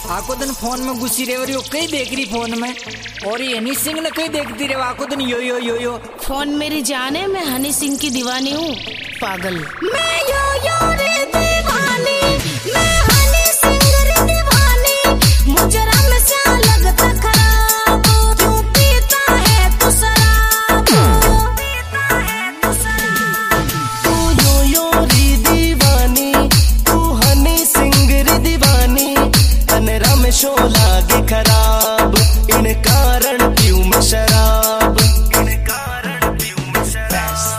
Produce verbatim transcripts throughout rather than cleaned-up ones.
आको दिन फोन में घुसी रहे और यो कई देख रही फोन में, और ये हनी सिंह ने कई देखती रहे आको दिन यो यो यो यो। फोन मेरी जान है, मैं हनी सिंह की दीवानी हूँ पागल। मैं यो यो रे दीवानी, मैं हनी सिंह रे दीवानी, मुझे रम सा लगता खराब, क्यों पीता है तू शराब, पीता है तू शराब। तू यो यो रे दीवानी, तू हनी सिंह रे दीवानी, तने रम शो लागे खराब, इन कारण पीऊं मैं शराब, इन कारण पीऊं मैं शराब।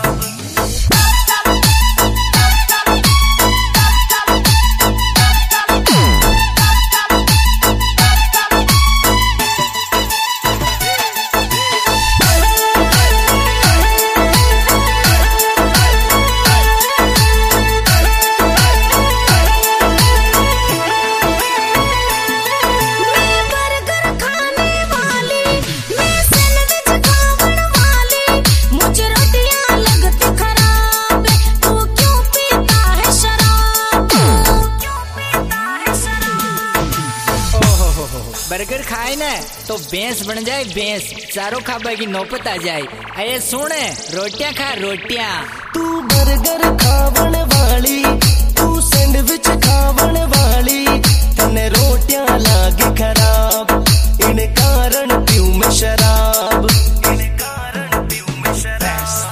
बर्गर खाए ना तो भैंस बन जाए भैंस, चारों खाबा की नौबत आ जाए। अरे सुन रोटियां खा रोटियां। तू बर्गर खावन वाली, तू सैंडविच खावन वाली, तने रोटियां लागे खराब, इन कारण पीऊं मैं शराब, इन कारण पीऊं मैं शराब।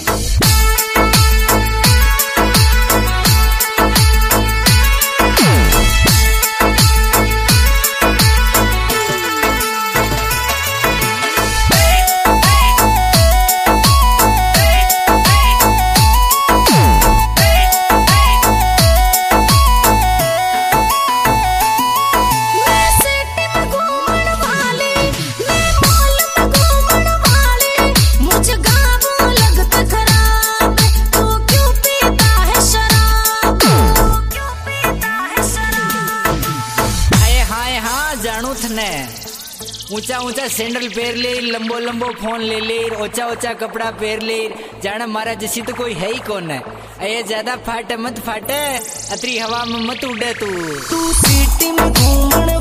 ऊंचा ऊंचा सैंडल पहन ले, लंबो लंबो फोन ले ले, ऊंचा ऊंचा कपड़ा पहन ले, जाना मारा जैसी तो कोई है ही कौन है। अये ज्यादा फाटे मत फाटे, अतरी हवा में मत उड़े तू। तू सिटी में घूमने